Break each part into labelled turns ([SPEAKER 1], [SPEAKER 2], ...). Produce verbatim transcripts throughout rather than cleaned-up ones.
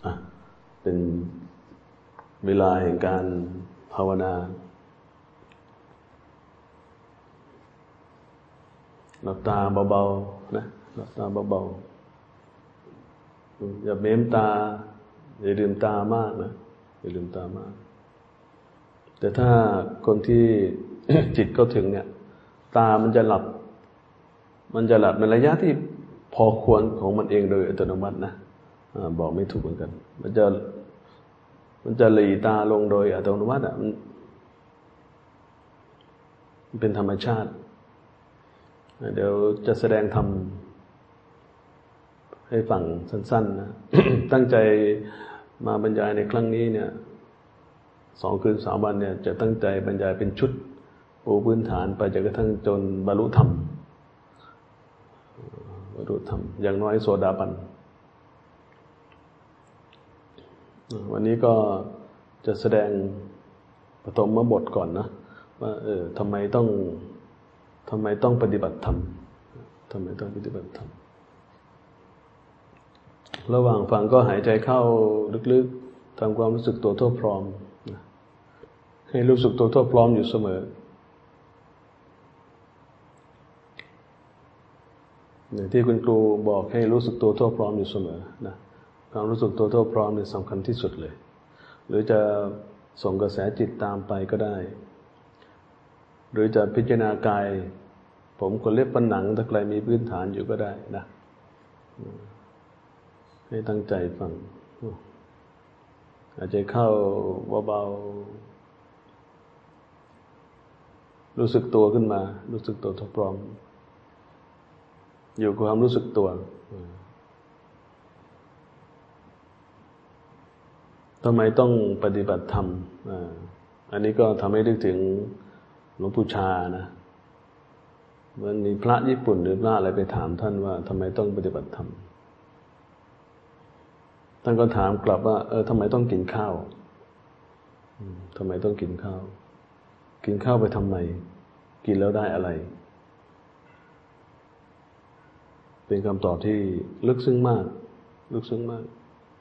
[SPEAKER 1] อ่ะเป็นเวลาแห่งการภาวนาหลับตาเบาๆนะหลับตาเบาๆอย่าเม้มตาอย่าลืมตามากนะอย่าลืมตามากแต่ถ้าคนที่ จิตเข้าถึงเนี่ยตามันจะหลับมันจะหลับในระยะที่พอควรของมันเองโดยอัตโนมัตินะบอกไม่ถูกเหมือนกันมันจะมันจะหลีตาลงโดยอัตโนมัติอ่ะมันเป็นธรรมชาติเดี๋ยวจะแสดงธรรมให้ฟังสั้นๆนะ ตั้งใจมาบรรยายในครั้งนี้เนี่ยสองคืนสามวันเนี่ยจะตั้งใจบรรยายเป็นชุดปูพื้นฐานไปจนกระทั่งจนบรรลุธรรมบรรลุธรรมอย่างน้อยโสดาบันวันนี้ก็จะแสดงปฐมบทก่อนนะว่าเออทำไมต้องทำไมต้องปฏิบัติธรรมทำไมต้องปฏิบัติธรรมระหว่างฟังก็หายใจเข้าลึกๆทำความรู้สึกตัวทั่วพร้อมให้รู้สึกตัวทั่วพร้อมอยู่เสมออย่างที่คุณครูบอกให้รู้สึกตัวทั่วพร้อมอยู่เสมอนะความรู้สึกตัวทั่วพร้อมนี่สำคัญที่สุดเลยหรือจะส่งกระแสจิตตามไปก็ได้หรือจะพิจารณากายผมขนเล็บฟันหนังถ้าใครมีพื้นฐานอยู่ก็ได้นะให้ตั้งใจฟังหายใจเข้าเบาๆรู้สึกตัวขึ้นมารู้สึกตัวทั่วพร้อมอยู่กับความรู้สึกตัวทำไมต้องปฏิบัติธรรมอันนี้ก็ทำให้นึกถึงหลวงปู่ชานะมันมีพระญี่ปุ่นหรือพระอะไรไปถามท่านว่าทำไมต้องปฏิบัติธรรมท่านก็ถามกลับว่าเออทำไมต้องกินข้าวทำไมต้องกินข้าวกินข้าวไปทำไมกินแล้วได้อะไรเป็นคำตอบที่ลึกซึ้งมากลึกซึ้งมาก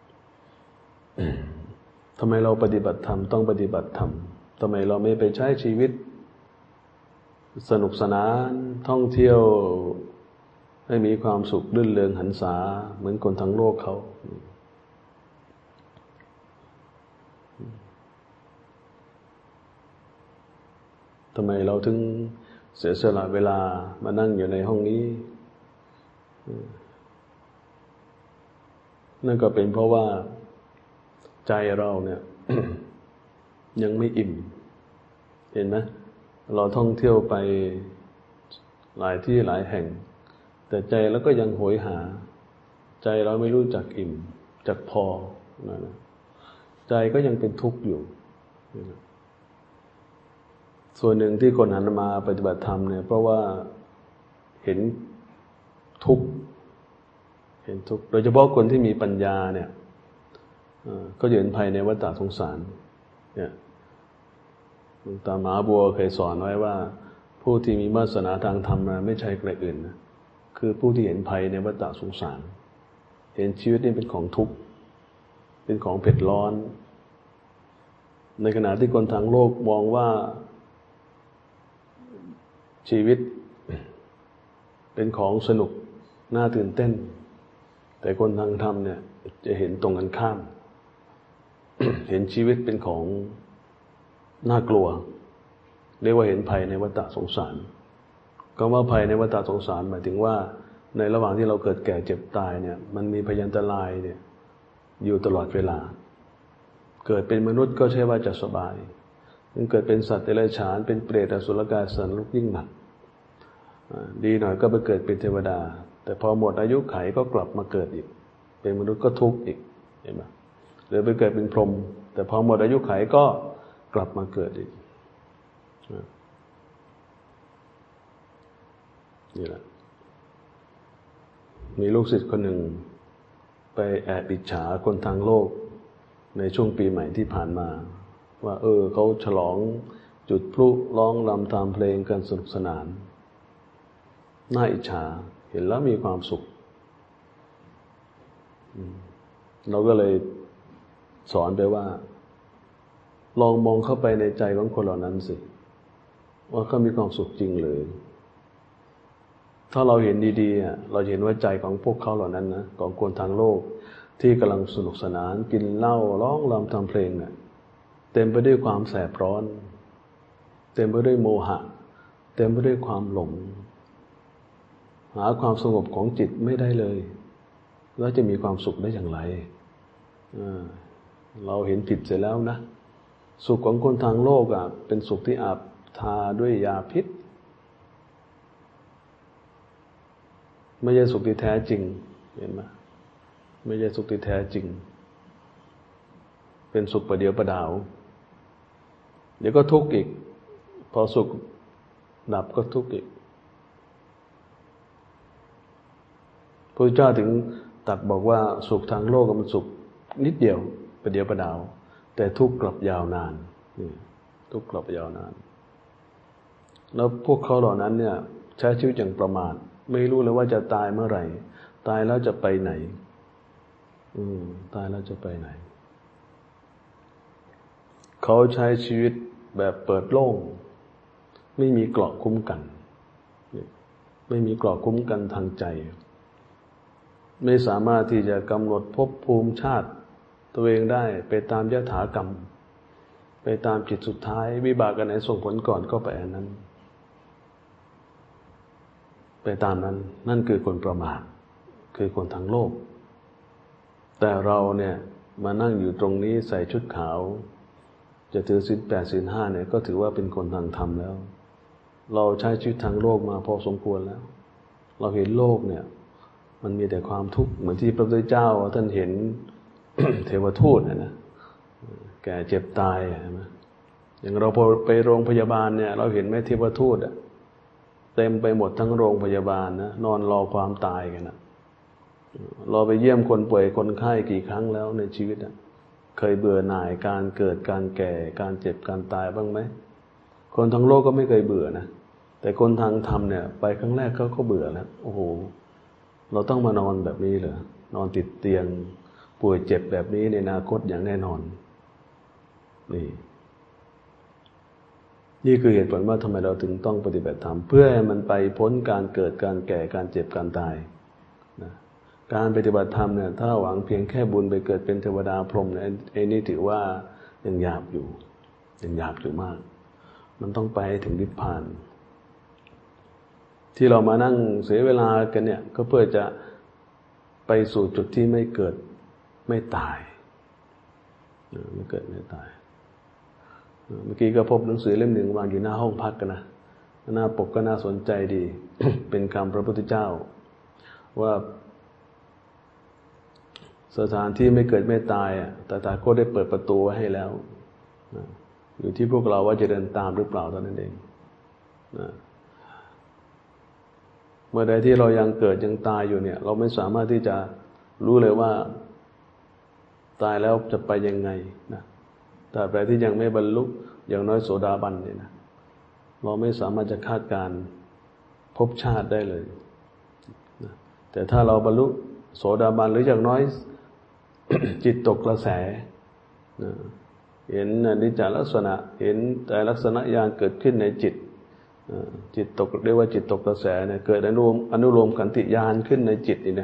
[SPEAKER 1] ทำไมเราปฏิบัติธรรมต้องปฏิบัติธรรมทำไมเราไม่ไปใช้ชีวิตสนุกสนานท่องเที่ยวให้มีความสุขรื่นเริงหันษาเหมือนคนทั้งโลกเขาทำไมเราถึงเสียสละเวลามานั่งอยู่ในห้องนี้นั่นก็เป็นเพราะว่าใจเราเนี่ย ยังไม่อิ่มเห็นไหมเราท่องเที่ยวไปหลายที่หลายแห่งแต่ใจเราก็ยังโหยหาใจเราไม่รู้จักอิ่มจักพอนะใจก็ยังเป็นทุกข์อยู่ส่วนหนึ่งที่คนหันมาปฏิบัติธรรมเนี่ยเพราะว่าเห็นทุกข์เห็นทุกข์โดยเฉพาะคนที่มีปัญญาเนี่ยก็เห็นภัยในวัฏสงสารเนี่ยหลวงตามหาบัวเคยสอนไว้ว่าผู้ที่มีวาสนาทางธรรมไม่ใช่ใครอื่นนะคือผู้ที่เห็นภัยในวัฏสงสารเห็นชีวิตนี่เป็นของทุกข์เป็นของเผ็ดร้อนในขณะที่คนทางโลกมองว่าชีวิตเป็นของสนุกน่าตื่นเต้นแต่คนทางธรรมเนี่ยจะเห็นตรงกันข้าม เห็นชีวิตเป็นของน่ากลัวเรียกว่าเห็นภัยในวัฏสงสารคำว่าภัยในวัฏสงสารหมายถึงว่าในระหว่างที่เราเกิดแก่เจ็บตายเนี่ยมันมีพยันตรายเนี่ยอยู่ตลอดเวลาเกิดเป็นมนุษย์ก็ใช่ว่าจะสบายมันเกิดเป็นสัตว์เดรัจฉานเป็นเปรตอสุรกายสันลุกยิ่งหนักดีหน่อยก็ไปเกิดเป็นเทวดาแต่พอหมดอายุไขก็กลับมาเกิดอีกเป็นมนุษย์ก็ทุกข์อีกเห็นไหมหรือไปเกิดเป็นพรหมแต่พอหมดอายุไขก็กลับมาเกิดอีกนี่แหละมีลูกศิษย์คนหนึ่งไปแอบอิจฉาคนทางโลกในช่วงปีใหม่ที่ผ่านมาว่าเออเขาฉลองจุดพลุร้องรำทำเพลงกันสนุกสนานน่าอิจฉาเห็นแล้วมีความสุขเราก็เลยสอนไปว่าลองมองเข้าไปในใจของคนเหล่านั้นสิว่าเขามีความสุขจริงหรือถ้าเราเห็นดีๆเราเห็นว่าใจของพวกเขาเหล่านั้นนะของคนทางโลกที่กำลังสนุกสนานกินเหล้าร้องรำทำเพลงเนี่ยเต็มไปด้วยความแสบร้อนเต็มไปด้วยโมหะเต็มไปด้วยความหลงหาความสงบของจิตไม่ได้เลยแล้วจะมีความสุขได้อย่างไรเราเห็นผิดเสียแล้วนะสุขของคนทางโลกอ่ะเป็นสุขที่อาบทาด้วยยาพิษไม่ใช่สุขที่แท้จริงเห็นไหมไม่ใช่สุขที่แท้จริงเป็นสุขประเดียวประดาวเดี๋ยวก็ทุกข์อีกพอสุขดับก็ทุกข์อีกพระเจ้าถึงตรัสบอกว่าสุขทางโลกมันสุขนิดเดียวประเดียวประดาวแต่ทุกข์กลับยาวนานทุกข์กลับยาวนานแล้วพวกเขาเหล่านั้นเนี่ยใช้ชีวิตอย่างประมาทไม่รู้เลยว่าจะตายเมื่อไหร่ตายแล้วจะไปไหนอืมตายแล้วจะไปไหนเขาใช้ชีวิตแบบเปิดโล่งไม่มีเกราะคุ้มกันไม่มีเกราะคุ้มกันทางใจไม่สามารถที่จะกำหนดภพภูมิชาติตัวเองได้ไปตามยถากรรมไปตามจิตสุดท้ายวิบากอันไหนส่งผลก่อนก็ไปอันนั้นไปตามนั้นนั่นคือคนประมาทคือคนทางโลกแต่เราเนี่ยมานั่งอยู่ตรงนี้ใส่ชุดขาวจะถือศีลแปดศีลห้าเนี่ยก็ถือว่าเป็นคนทางธรรมแล้วเราใช้ชีวิตทางโลกมาพอสมควรแล้วเราเห็นโลกเนี่ยมันมีแต่ความทุกข์เหมือนที่พระพุทธเจ้าท่านเห็น เทวทูตนะนะแก่เจ็บตายใช่ไหมอย่างเราพอไปโรงพยาบาลเนี่ยเราเห็นไหมเทวทูตอะเต็มไปหมดทั้งโรงพยาบาลนะนอนรอความตายกันนะเราไปเยี่ยมคนป่วยคนไข้กี่ครั้งแล้วในชีวิตอะเคยเบื่อหน่ายการเกิดการแก่การเจ็บการตายบ้างไหมคนทั้งโลกก็ไม่เคยเบื่อนะแต่คนทางธรรมเนี่ยไปครั้งแรกเขาก็เบื่อแล้วโอ้โหเราต้องมานอนแบบนี้เหรอนอนติดเตียงป่วยเจ็บแบบนี้ในอนาคตอย่างแน่นอนนี่นี่คือเหตุผลว่าทำไมเราถึงต้องปฏิบัติธรรมเพื่อให้มันไปพ้นการเกิดการแก่การเจ็บการตายนะการปฏิบัติธรรมเนี่ยถ้าหวังเพียงแค่บุญไปเกิดเป็นเทวดาพรหมเนี่ยไอ้นี่ถือว่ายังหยาบอยู่ยังหยาบอยู่มากมันต้องไปถึงนิพพานที่เรามานั่งเสียเวลากันเนี่ยก็เพื่อจะไปสู่จุดที่ไม่เกิดไม่ตายไม่เกิดไม่ตายเมื่อกี้ก็พบหนังสือเล่มหนึ่งวางอยู่หน้าห้องพักกันนะหน้าปกก็น่าสนใจดี เป็นคำพระพุทธเจ้าว่าสถานที่ไม่เกิดไม่ตายอ่ะแต่ตาก็ได้เปิดประตูไว้ให้แล้วอยู่ที่พวกเราว่าจะเดินตามหรือเปล่าเท่านั้นเองนะเมื่อใดที่เรายังเกิดยังตายอยู่เนี่ยเราไม่สามารถที่จะรู้เลยว่าตายแล้วจะไปยังไงนะแต่ใดที่ยังไม่บรรลุอย่างน้อยโสดาบันเนี่ยนะเราไม่สามารถจะคาดการภพชาติได้เลยนะแต่ถ้าเราบรรลุโสดาบันหรืออย่างน้อย จิตตกกระแสนะเห็นอนิจจลักษณะเห็นแต่ลักษณะญาณเกิดขึ้นในจิตจิตตกเรียกว่าจิตตกกระแสเนี่ยเกิดอนุโลมอนุโลมขันติญาณขึ้นในจิตนี่นะ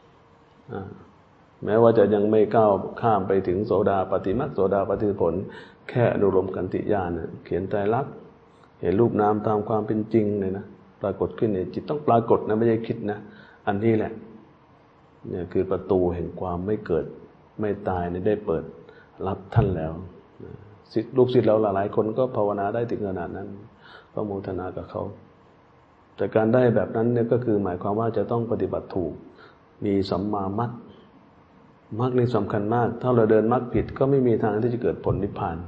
[SPEAKER 1] แม้ว่าจะยังไม่ก้าวข้ามไปถึงโสดาปัตติมรรคโสดาปัตติผลแค่อนุโลมขันติญาณเนี่ยเขียนไตรลักษณ์เห็นรูปนามตามความเป็นจริงเลยนะปรากฏขึ้นในจิตต้องปรากฏนะไม่ใช่คิดนะอันนี้แหละเนี่ยคือประตูแห่งความไม่เกิดไม่ตายเนี่ยได้เปิดรับท่านแล้วลูกศิษย์เราหลายๆคนก็ภาวนาได้ถึงขนาดนั้นก็โมทนากับเขาแต่การได้แบบนั้นเนี่ยก็คือหมายความว่าจะต้องปฏิบัติถูกมีสัมมามรรคมรรคนี่สำคัญมากถ้าเราเดินมรรคผิดก็ไม่มีทางที่จะเกิดผลนิพพาน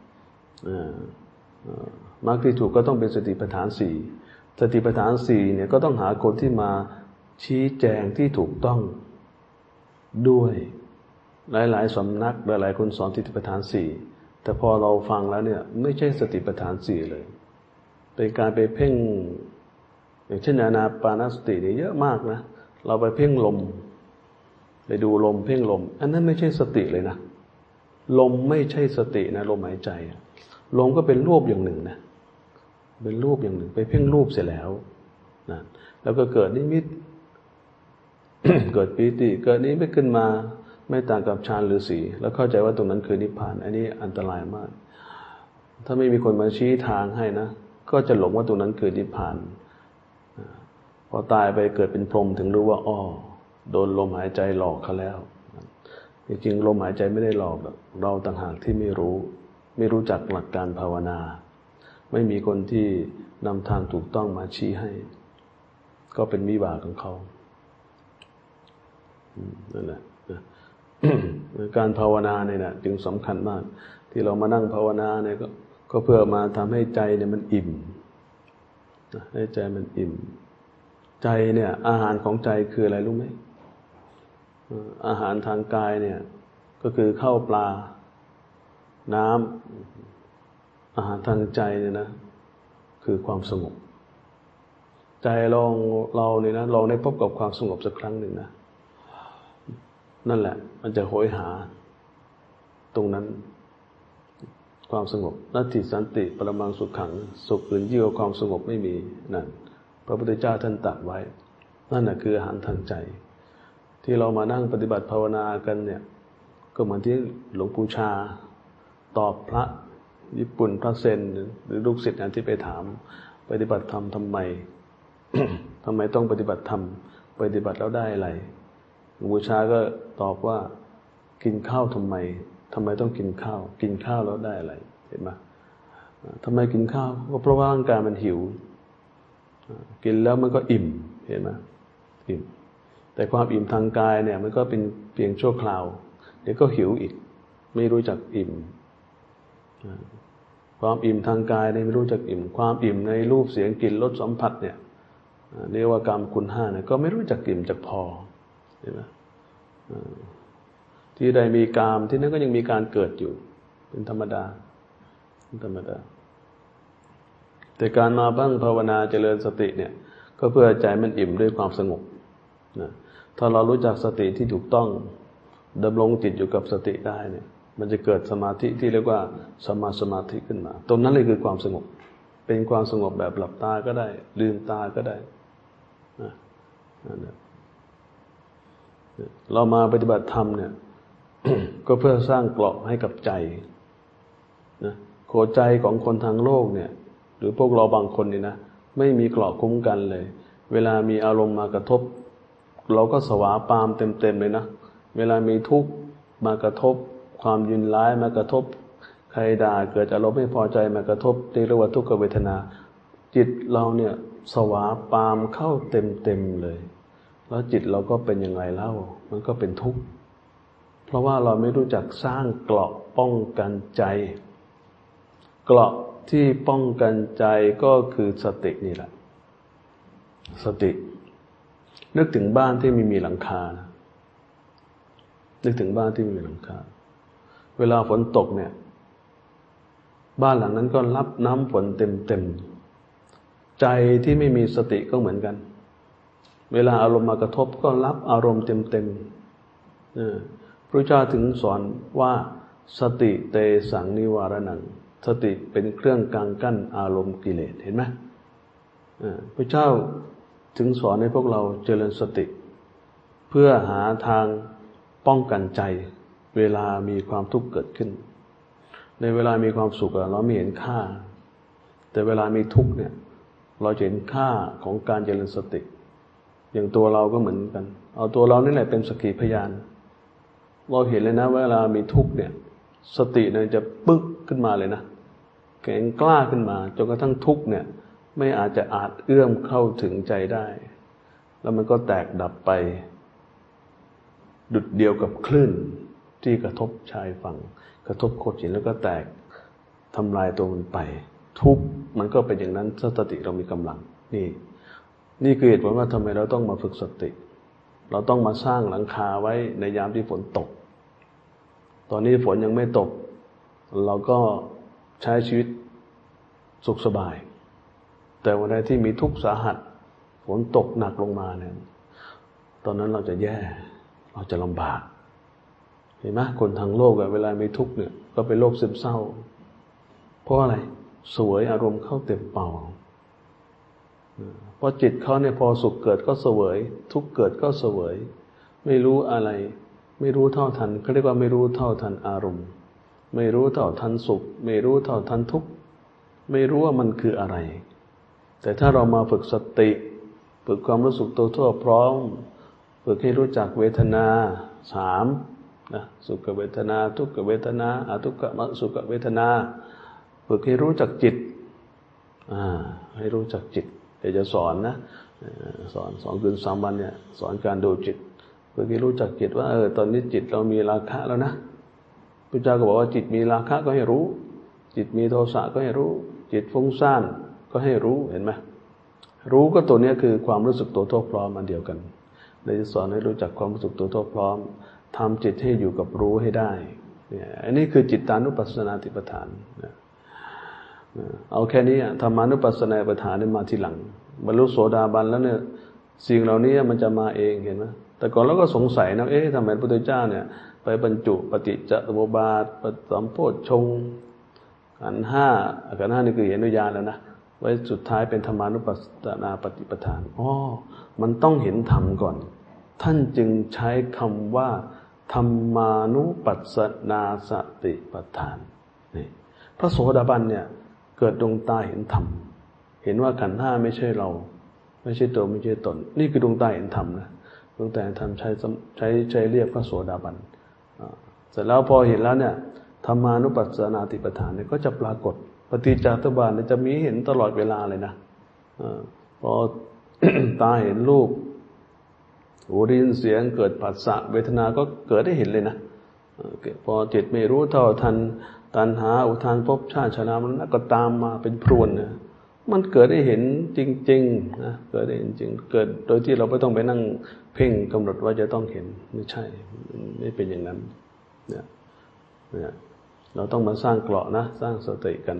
[SPEAKER 1] มรรคที่ถูกก็ต้องเป็นสติปัฏฐานสี่สติปัฏฐานสี่เนี่ยก็ต้องหาคนที่มาชี้แจงที่ถูกต้องด้วยหลายๆสำนักหลายๆคนสอนสติปัฏฐานสี่แต่พอเราฟังแล้วเนี่ยไม่ใช่สติปัฏฐานสี่เลยเป็นการไปเพ่งอย่างเช่นอานาปานสตินี่เยอะมากนะเราไปเพ่งลมไปดูลมเพ่งลมอันนั้นไม่ใช่สติเลยนะลมไม่ใช่สตินะลมหายใจลมก็เป็นรูปอย่างหนึ่งนะเป็นรูปอย่างหนึ่งไปเพ่งรูปเสร็จแล้วนะแล้วก็เกิดนิมิต เกิดปีติเกิดนิมิตขึ้นมาไม่ต่างกับฌานฤาษีแล้วเข้าใจว่าตรงนั้นคือนิพพานอันนี้อันตรายมากถ้าไม่มีคนมาชี้ทางให้นะก็จะหลงว่าตรงนั้นคือนิพพานพอตายไปเกิดเป็นพรหมถึงรู้ว่าอ้อโดนลมหายใจหลอกเขาแล้วจริงๆลมหายใจไม่ได้หลอกเราต่างหากที่ไม่รู้ไม่รู้จักหลักการภาวนาไม่มีคนที่นำทางถูกต้องมาชี้ให้ก็เป็นวิบากของเขานั่นแหละการภาวนาเนี่ยนะจึงสำคัญมากที่เรามานั่งภาวนาเนี่ยก็ก็เพื่อมาทำให้ใจเนี่ยมันอิ่มให้ใจมันอิ่มใจเนี่ยอาหารของใจคืออะไรรู้ไหมอาหารทางกายเนี่ยก็คือข้าวปลาน้ำอาหารทางใจเนี่ยนะคือความสงบใจลองเราเนี่ยนะลองได้พบกับความสงบสักครั้งหนึ่งนะนั่นแหละมันจะโหยหาตรงนั้นความสงบนัตถิสันติปรมังสุขขังสุขอื่นยิ่งกว่าความสงบไม่มีนั่นพระพุทธเจ้าท่านตรัสไว้นั่นน่ะคืออาหารทางใจที่เรามานั่งปฏิบัติภาวนากันเนี่ยก็เหมือนที่หลวงปู่ชาตอบพระญี่ปุ่นพระเซนหรือลูกศิษย์ที่ไปถามปฏิบัติธรรมทำไม ทำไมต้องปฏิบัติธรรมปฏิบัติแล้วได้อะไรหลวงปู่ชาก็ตอบว่ากินข้าวทำไมทำไมต้องกินข้าวกินข้าวแล้วได้อะไรเห็นไหมทำไมกินข้าวก็เพราะว่าร่างกายมันหิวกินแล้วมันก็อิ่มเห็นไหมอิ่มแต่ความอิ่มทางกายเนี่ยมันก็เป็นเพียงชั่วคราวเดี๋ยวก็หิวอีกไม่รู้จักอิ่มความอิ่มทางกายเนี่ยไม่รู้จักอิ่มความอิ่มในรูปเสียงกลิ่นรสสัมผัสเนี่ยเรียกว่ากามคุณห้าเนี่ยก็ไม่รู้จักอิ่มจักพอเห็นไหมที่ใดมีกามที่นั้นก็ยังมีการเกิดอยู่เป็นธรรมดาเป็นธรรมดาแต่การมาบ้างภาวนาเจริญสติเนี่ยก็เพื่อใจมันอิ่มด้วยความสงบนะถ้าเรารู้จักสติที่ถูกต้องดำรงจิตอยู่กับสติได้เนี่ยมันจะเกิดสมาธิที่เรียกว่าสัมมาสมาธิขึ้นมาตรงนั้นเลยคือความสงบเป็นความสงบแบบหลับตาก็ได้ลืมตาก็ได้นะนั่นแหละเรามาปฏิบัติธรรมเนี่ย ก็เพื่อสร้างเกราะให้กับใจนะโขใจของคนทางโลกเนี่ยหรือพวกเราบางคนนี่นะไม่มีเกราะคุ้มกันเลยเวลามีอารมณ์มากระทบเราก็สวาปามเต็มๆเลยนะเวลามีทุกข์มากระทบความยินร้ายมากระทบใครด่าเกิดอารมณ์ไม่พอใจมากระทบเรียกว่าทุกขเวทนาจิตเราเนี่ยสวาปามเข้าเต็มๆเลยแล้วจิตเราก็เป็นยังไงเล่ามันก็เป็นทุกข์เพราะว่าเราไม่รู้จักสร้างเกราะป้องกันใจเกราะที่ป้องกันใจก็คือสตินี่แหละสตินึกถึงบ้านที่ไม่มีหลังคานะนึกถึงบ้านที่ไม่มีหลังคาเวลาฝนตกเนี่ยบ้านหลังนั้นก็รับน้ำฝนเต็มๆใจที่ไม่มีสติก็เหมือนกันเวลาอารมณ์มากระทบก็รับอารมณ์เต็มๆพระเจ้าถึงสอนว่าสติเตสังนิวารนังสติเป็นเครื่องกังกั้นอารมณ์กิเลสเห็นไหมพระเจ้าถึงสอนให้พวกเราเจริญสติเพื่อหาทางป้องกันใจเวลามีความทุกข์เกิดขึ้นในเวลามีความสุขเราไม่เห็นค่าแต่เวลามีทุกข์เนี่ยเราจะเห็นค่าของการเจริญสติอย่างตัวเราก็เหมือนกันเอาตัวเรานี่แหละเป็นสักขีพยานเราเห็นเลยนะเวลามีทุกข์เนี่ยสติเนี่ยจะปึ๊กขึ้นมาเลยนะแข็งกล้าขึ้นมาจนกระทั่งทุกข์เนี่ยไม่อาจจะอาจเอื้อมเข้าถึงใจได้แล้วมันก็แตกดับไปดุจเดียวกับคลื่นที่กระทบชายฝั่งกระทบโขดหินแล้วก็แตกทำลายตัวมันไปทุกข์มันก็เป็นอย่างนั้นสติเรามีกำลังนี่นี่คือเหตุผลว่าทำไมเราต้องมาฝึกสติเราต้องมาสร้างหลังคาไว้ในยามที่ฝนตกตอนนี้ฝนยังไม่ตกเราก็ใช้ชีวิตสุขสบายแต่วันใดที่มีทุกข์สาหัสฝนตกหนักลงมาเนี่ยตอนนั้นเราจะแย่เราจะลำบากเห็นไหมคนทางโลกอะเวลามีทุกข์เนี่ยก็เป็นโรคซึมเศร้าเพราะอะไรสวยอารมณ์เข้าเต็มเป่าเพราะจิตเขาเนี่ยพอสุขเกิดก็เสวยทุกข์เกิดก็เสวยไม่รู้อะไรไม่รู้เท่าทันเขาเรียกว่าไม่รู้เท่าทันอารมณ์ไม่รู้เท่าทันสุขไม่รู้เท่าทันทุกข์ไม่รู้ว่ามันคืออะไรแต่ถ้าเรามาฝึกสติฝึกความรู้สึกตัวทั่วพร้อมฝึกให้รู้จักเวทนาสามนะสุขเวทนาทุกขเวทนาอทุกขมสุขเวทนาฝึกให้รู้จักจิตอ่าให้รู้จักจิตเดี๋ยวจะสอนนะสอนสองคืนสามวันเนี่ยสอนการดูจิตเพื่อให้รู้จักจิตว่าเออตอนนี้จิตเรามีราคะแล้วนะพระเจ้าก็บอกว่าจิตมีราคะก็ให้รู้จิตมีโทสะก็ให้รู้จิตฟุ้งซ่านก็ให้รู้เห็นไหมรู้ก็ตัวนี้คือความรู้สึกตัวทั่วพร้อมอันเดียวกันเลยจะสอนให้รู้จักความรู้สึกตัวทั่วพร้อมทำจิตให้อยู่กับรู้ให้ได้เนี่ยอันนี้คือจิตตานุปัสสนาติปทานนะเอาแค่นี้ธรรมานุปัสสนาติปทานนี่มาทีหลังบรรลุโสดาบันแล้วเนี่ยสิ่งเหล่านี้มันจะมาเองเห็นไหมแต่ก่อนเราก็สงสัยนะเอ๊ะทำไมพระพุทธเจ้าเนี่ยไปบรรจุปฏิจจสมุปบาทปฏิสัมโพชฌงค์ขันธ์ห้าขันธ์ห้านี่คือเห็นวิญญาณแล้วนะไว้สุดท้ายเป็นธรรมานุปัสสนาปฏิปทานอ๋อมันต้องเห็นธรรมก่อนท่านจึงใช้คำว่าธรรมานุปัสสนาสติปัฏฐานนี่พระโสดาบันเนี่ยเกิดดวงตาเห็นธรรมเห็นว่าขันธ์ห้าไม่ใช่เราไม่ใช่ตัวไม่ใช่ตนนี่คือดวงตาเห็นธรรมนะดวงตาเห็นธรรมใช้ใช้ใช้เรียกพระโสดาบันเสร็จแล้วพอเห็นแล้วเนี่ยธรรมานุปัสสนาติปทานเนี่ยก็จะปรากฏปฏิจจสมุปบาทเนี่ยจะมีเห็นตลอดเวลาเลยนะพอ ตาเห็นรูปหูได้ยินเสียงเกิดผัสสะเวทนาก็เกิดได้เห็นเลยนะพอจิตไม่รู้เท่าทันตัณหาอุทานภพชาติชรามรณะก็ตามมาเป็นพรวนนะมันเกิดได้เห็นจริงๆนะเกิดได้เห็นจริงเกิดโดยที่เราไม่ต้องไปนั่งเพ่งกำหนดว่าจะต้องเห็นไม่ใช่ไม่เป็นอย่างนั้นเนี่ยเนี่ยเราต้องมาสร้างเกราะนะสร้างสติกัน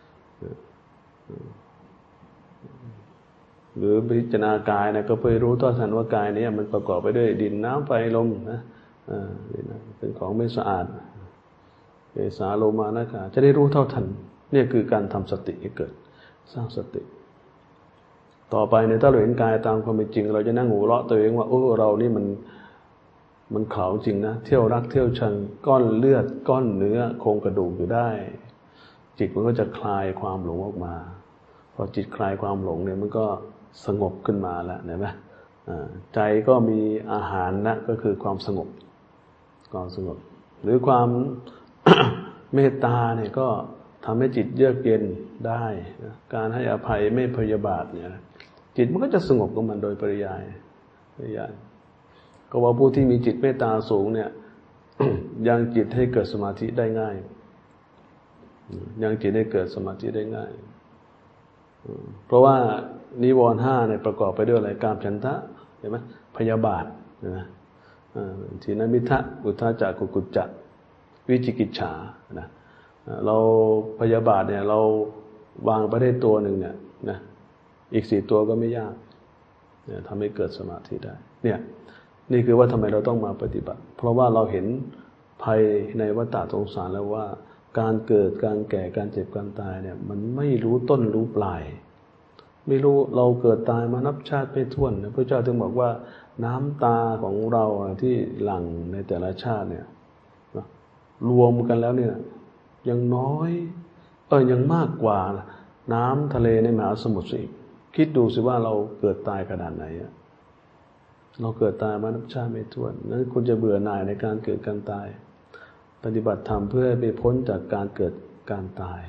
[SPEAKER 1] หรือพิจารณากายนะก็เพื่อรู้ท่าทันว่ากายนี้มันประกอบไปด้วยดินน้ำไฟลมนะเป็นของไม่สะอาดเกสาโลมานะจะได้รู้เท่าทันเนี่ยคือการทำสติให้เกิดสร้างสติต่อไปเนี่ยถ้าเราเห็นกายตามความเป็นจริงเราจะนั่งหัวเราะตัวเองว่าโอ้เรานี่มันมันขาวจริงนะเที่ยวรักเที่ยวชังก้อนเลือดก้อนเนื้อโครงกระดูกอยู่ได้จิตมันก็จะคลายความหลงออกมาพอจิตคลายความหลงเนี่ยมันก็สงบขึ้นมาแล้วเห็นไหมใจก็มีอาหารนะก็คือความสงบความสงบหรือความ เมตตาเนี่ยก็ทำให้จิตเยือกเย็นได้การให้อภัยไม่พยาบาทเนี่ยจิตมันก็จะสงบของมันโดยปริยายปริยายก็ว่าผู้ที่มีจิตเมตตาสูงเนี่ย ยังจิตให้เกิดสมาธิได้ง่ายยังจิตให้เกิดสมาธิได้ง่ายเพราะว่านิวรณ์ห้าเนี่ยประกอบไปด้วยอะไรกามฉันทะเห็นไหมพยาบาทนะทีนมิทะอุทธัจจะกุกุจจะวิจิกิจฉานะเราพยาบาทเนี่ยเราวางไปได้ตัวหนึ่งเนี่ยนะอีกสี่ตัวก็ไม่ยากเนี่ยทำให้เกิดสมาธิได้เนี่ยนี่คือว่าทำไมเราต้องมาปฏิบัติเพราะว่าเราเห็นภัยในวัฏฏะสงสารแล้วว่าการเกิดการแก่การเจ็บการตายเนี่ยมันไม่รู้ต้นรู้ปลายไม่รู้เราเกิดตายมานับชาติไม่ถ้วนพระเจ้าถึงบอกว่าน้ำตาของเราที่หลั่งในแต่ละชาติเนี่ยรวมกันแล้วเนี่ยยังน้อยเออยังมากกว่าน้ำทะเลในมหาสมุทรอีกคิดดูสิว่าเราเกิดตายขนาดไหนอะเราเกิดตายมานับชาติไม่ถ้วนนั้นคุณจะเบื่อหน่ายในการเกิดการตายปฏิบัติธรรมเพื่อให้ไปพ้นจากการเกิดการตาย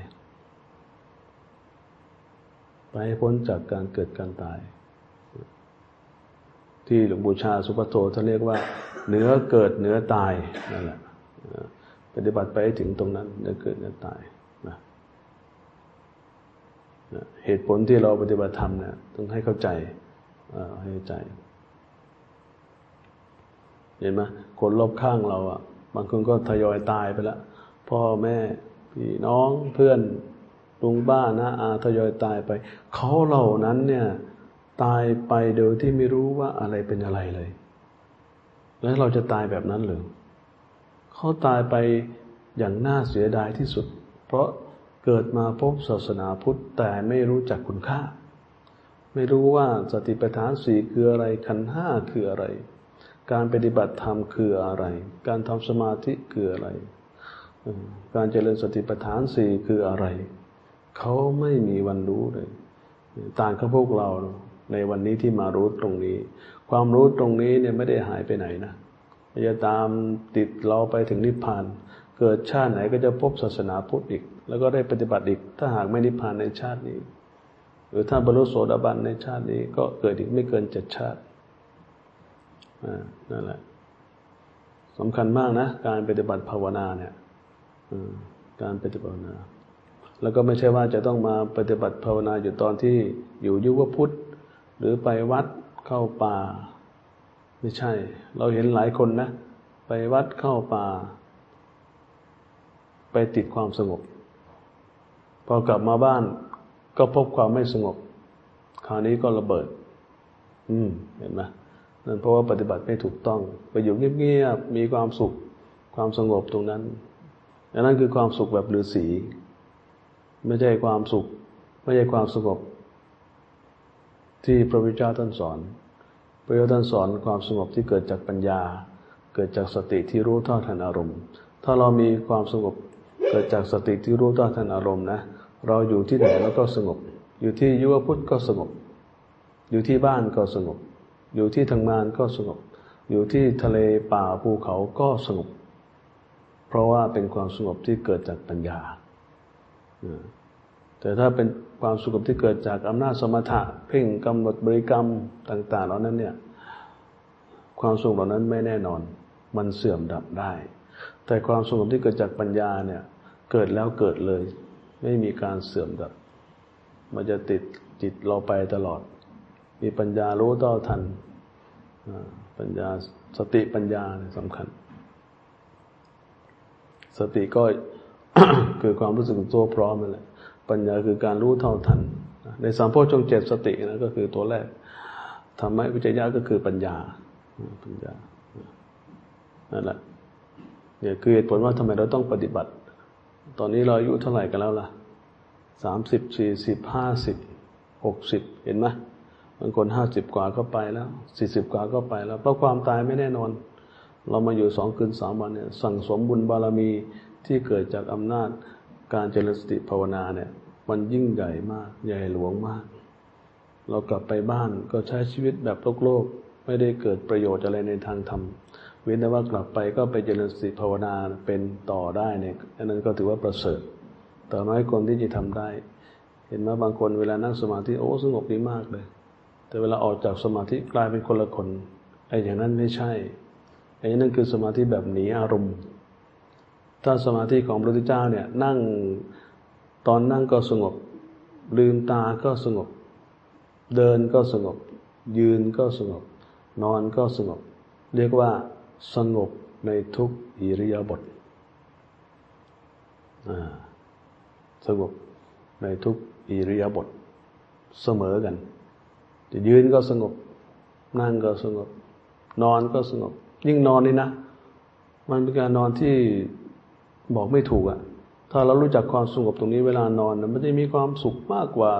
[SPEAKER 1] ไปให้พ้นจากการเกิดการตายที่หลวงปู่ชาสุภัทโทท่านเรียกว่าเหนือเกิดเหนือตายนั่นแหละปฏิบัติไปให้ถึงตรงนั้นเหนือเกิดเหนือตายนะเหตุผลที่เราปฏิบัติธรรมเนี่ยต้องให้เข้าใจให้เข้าใจเห็นไหมคนรอบข้างเราอ่ะบางคนก็ทยอยตายไปแล้วพ่อแม่พี่น้องเพื่อนลุงป้านะอาทยอยตายไปเขาเหล่านั้นเนี่ยตายไปโดยที่ไม่รู้ว่าอะไรเป็นอะไรเลยแล้วเราจะตายแบบนั้นหรือเขาตายไปอย่างน่าเสียดายที่สุดเพราะเกิดมาพบศาสนาพุทธแต่ไม่รู้จักคุณค่าไม่รู้ว่าสติปัฏฐานสี่คืออะไรขันธ์ห้าคืออะไรการปฏิบัติธรรมคืออะไรการทำสมาธิคืออะไรการเจริญสติปัฏฐานสี่คืออะไรเขาไม่มีวันรู้เลยต่างกับพวกเราในวันนี้ที่มารู้ตรงนี้ความรู้ตรงนี้เนี่ยไม่ได้หายไปไหนนะจะตามติดเราไปถึงนิพพานเกิดชาติไหนก็จะพบศาสนาพุทธอีกแล้วก็ได้ปฏิบัติอีกถ้าหากไม่นิพพานในชาตินี้หรือถ้าบรรลุโสดาบันในชาตินี้ก็เกิดอีกไม่เกินเจ็ดชาตินั่นแหละสำคัญมากนะการปฏิบัติภาวนาเนี่ยการปฏิบัติภาวนาแล้วก็ไม่ใช่ว่าจะต้องมาปฏิบัติภาวนาอยู่ตอนที่อยู่ยุวพุทธหรือไปวัดเข้าป่าไม่ใช่เราเห็นหลายคนนะไปวัดเข้าป่าไปติดความสงบพอกลับมาบ้านก็พบความไม่สงบคราวนี้ก็ระเบิดอืมเห็นไหมนั่นเพราะว่าปฏิบัติไม่ถูกต้องไปอยู่เงียบๆมีความสุขความสงบตรงนั้นและนั่นคือความสุขแบบฤาษีไม่ใช่ความสุขไม่ใช่ความสงบที่พระพุทธเจ้าท่านสอนพระพุทธเจ้าท่านสอนความสงบที่เกิดจากปัญญาเกิดจากสติที่รู้เท่าทันอารมณ์ถ้าเรามีความสงบเกิดจากสติที่รู้เท่าทันอารมณ์นะเราอยู่ที่ไหนแล้วก็สงบอยู่ที่ยุวพุทธก็สงบอยู่ที่บ้านก็สงบอยู่ที่ทำงานก็สงบอยู่ที่ทะเลป่าภูเขาก็สงบเพราะว่าเป็นความสงบที่เกิดจากปัญญาแต่ถ้าเป็นความสงบที่เกิดจากอำนาจสมถะเพ่งกำหนดบริกรรมต่างๆเหล่านั้นเนี่ยความสงบเหล่านั้นไม่แน่นอนมันเสื่อมดับได้แต่ความสงบที่เกิดจากปัญญาเนี่ยเกิดแล้วเกิดเลยไม่มีการเสื่อมดับมันจะติดจิตเราไปตลอดมีปัญญารู้เท่าทันปัญญาสติปัญญาเนี่ยสำคัญสติก็ คือความรู้สึกตัวพร้อมนั่นแหละปัญญาคือการรู้เท่าทันในสามโพชฌงค์เจ็ดสตินะก็คือตัวแรกธรรมวิจยะก็คือปัญญาปัญญานั่นแหละเนี่ยคือเหตุผลว่าทำไมเราต้องปฏิบัติตอนนี้เราอายุเท่าไหร่กันแล้วล่ะสามสิบสี่สิบห้าสิบหกสิบเห็นไหมบางคนห้าสิบกว่าก็ไปแล้วสี่สิบกว่าก็ไปแล้วเพราะความตายไม่แน่นอนเรามาอยู่สองคืนสามวันเนี่ยสั่งสมบุญบารมีที่เกิดจากอำนาจการเจริญสติภาวนาเนี่ยมันยิ่งใหญ่มากใหญ่หลวงมากเรากลับไปบ้านก็ใช้ชีวิตแบบโลกโลกไม่ได้เกิดประโยชน์อะไรในทางธรรมเว้นแต่ว่ากลับไปก็ไปเจริญสติภาวนาเป็นต่อได้เนี่ยอันนั้นก็ถือว่าประเสริฐแต่น้อยคนที่จะทำได้เห็นไหมบางคนเวลานั่งสมาธิโอ้สงบดีมากเลยแต่เวลาออกจากสมาธิกลายเป็นคนละคนไอ้อย่างนั้นไม่ใช่ไอ้นั่นคือสมาธิแบบหนีอารมณ์ถ้าสมาธิของพระพุทธเจ้าเนี่ยนั่งตอนนั่งก็สงบลืมตาก็สงบเดินก็สงบยืนก็สงบนอนก็สงบเรียกว่าสงบในทุกอิริยาบถสงบในทุกอิริยาบถเสมอกันจะยืนก็สงบนั่งก็สงบนอนก็สงบยิ่งนอนนี่นะมันเป็นการนอนที่บอกไม่ถูกอ่ะถ้าเรารู้จักความสงบตรงนี้เวลานอนมันจะมีความสุขมากกว่า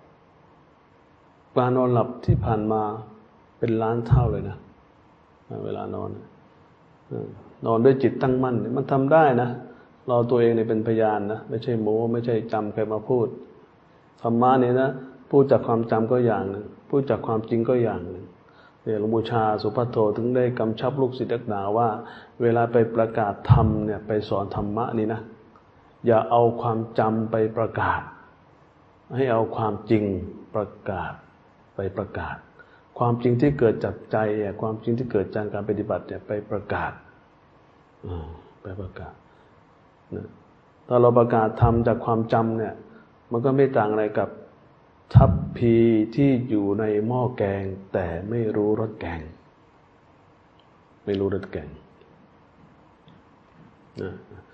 [SPEAKER 1] การนอนหลับที่ผ่านมาเป็นล้านเท่าเลยนะเวลานอนนอนด้วยจิตตั้งมั่นมันทำได้นะเราตัวเองเนี่ยเป็นพยานนะไม่ใช่โม้ไม่ใช่จำใครมาพูดธรรมะนี่นะพูดจากความจำก็อย่างนึงพูดจากความจริงก็อย่างนึงเนี่ยหลวงปู่ชาสุภัทโทถึงได้กำชับลูกศิษย์นักหนาว่าเวลาไปประกาศธรรมเนี่ยไปสอนธรรมะนี่นะอย่าเอาความจำไปประกาศให้เอาความจริงประกาศไปประกาศความจริงที่เกิดจากใจความจริงที่เกิดจากการปฏิบัติเนี่ยไปประกาศไปประกาศถ้าเราประกาศธรรมจากความจำเนี่ยมันก็ไม่ต่างอะไรกับทัพพีที่อยู่ในหม้อแกงแต่ไม่รู้รสแกงไม่รู้รสแกงนะ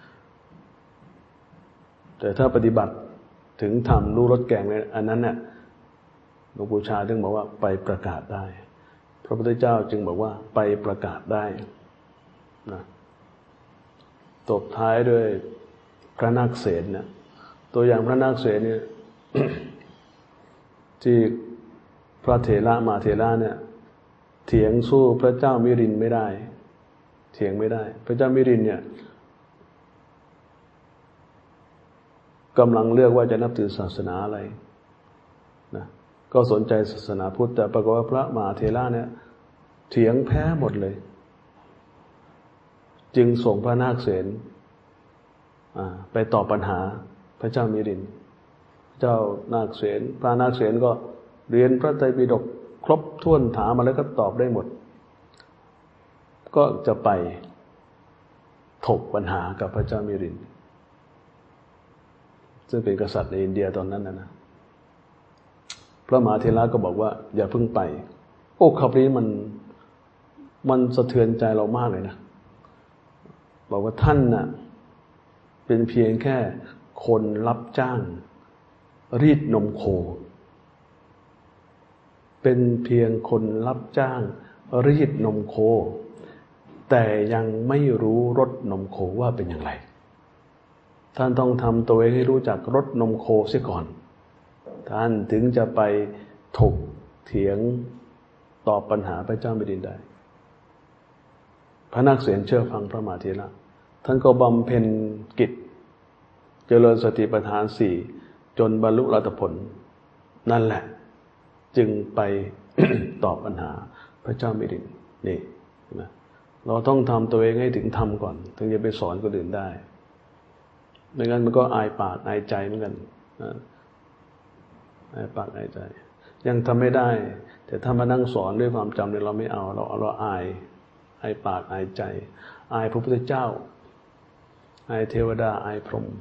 [SPEAKER 1] แต่ถ้าปฏิบัติถึงธรรมรู้รสแกงเนี่ยอันนั้นเนี่ยหลวงปู่ชาจึงบอกว่าไปประกาศได้พระพุทธเจ้าจึงบอกว่าไปประกาศได้นะตบท้ายด้วยพระนาคเษนเนี่ยตัวอย่างพระนาคเษนเนี่ย ที่พระเถระมหาเถระเนี่ยเถียงสู้พระเจ้ามิรินไม่ได้เถียงไม่ได้พระเจ้ามิรินเนี่ยกำลังเลือกว่าจะนับถือศาสนาอะไรนะก็สนใจศาสนาพุทธแต่ปรากฏว่าพระมหาเถระเนี่ยเถียงแพ้หมดเลยจึงส่งพระนาคเษนไปตอบปัญหาพระเจ้ามิรินเจ้านาคเษนพระนาคเษนก็เรียนพระไตรปิฎกครบถ้วนถามมาแล้วก็ตอบได้หมดก็จะไปถกปัญหากับพระเจ้ามิรินซึ่งเป็นกษัตริย์ในอินเดียตอนนั้นนะนะพระมหาเถระก็บอกว่าอย่าเพิ่งไปโอ้คำนี้มันมันสะเทือนใจเรามากเลยนะบอกว่าท่านน่ะเป็นเพียงแค่คนรับจ้างรีดนมโคเป็นเพียงคนรับจ้างรีดนมโคแต่ยังไม่รู้รสนมโคว่าเป็นอย่างไรท่านต้องทำตัวเองให้รู้จักรสนมโคเสียก่อนท่านถึงจะไปถกเถียงตอบปัญหาพระเจ้าแผ่นดินได้พระนาคเษนเชื่อฟังพระมหาเถระท่านก็บำเพ็ญกิจเจริญสติปัฏฐานสี่จนบรรลุอรหัตผลนั่นแหละจึงไป ตอบปัญหาพระเจ้ามิรินนี่นะเราต้องทำตัวเองให้ถึงธรรมก่อนถึงจะไปสอนคนอื่นได้ไม่งั้นมันก็อายปากอายใจเหมือนกันอายปากอายใจยังทำไม่ได้แต่ถ้ามานั่งสอนด้วยความจำเนี่ยเราไม่เอาเราเอาเราอายอายปากอายใจอายพระพุทธเจ้าอายเทวดาอายพรหม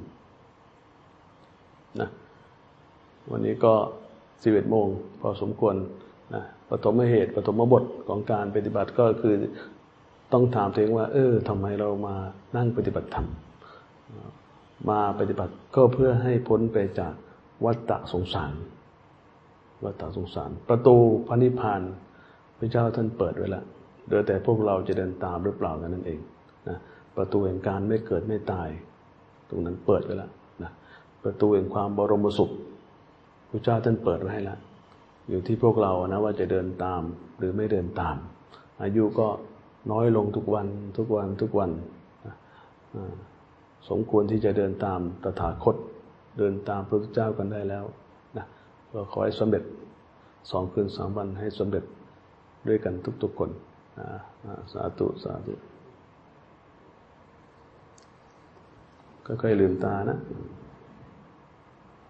[SPEAKER 1] นะวันนี้ก็สิบเอ็ดโมงพอสมควรนะปฐมเหตุปฐมบทของการปฏิบัติก็คือต้องถามตัวเองว่าเออทำไมเรามานั่งปฏิบัติธรรมมาปฏิบัติก็เพื่อให้พ้นไปจากวัฏฏะสงสารวัฏฏะสงสารประตูพระนิพพานพระเจ้าท่านเปิดไว้แล้วเหลือแต่พวกเราจะเดินตามหรือเปล่านั่นเองนะประตูแห่งการไม่เกิดไม่ตายตรงนั้นเปิดไว้แล้วนะประตูแห่งความบรมสุขพระเจ้าท่านเปิดไว้ให้แล้วอยู่ที่พวกเรานะว่าจะเดินตามหรือไม่เดินตามอายุก็น้อยลงทุกวันทุกวันทุกวันนะสมควรที่จะเดินตามตถาคตเดินตามพระพุทธเจ้ากันได้แล้วนะก็ขอให้สำเร็จสองคืนสามวันให้สำเร็จด้วยกันทุกๆคนนะสาธุสาธุค่อยๆลืมตานะ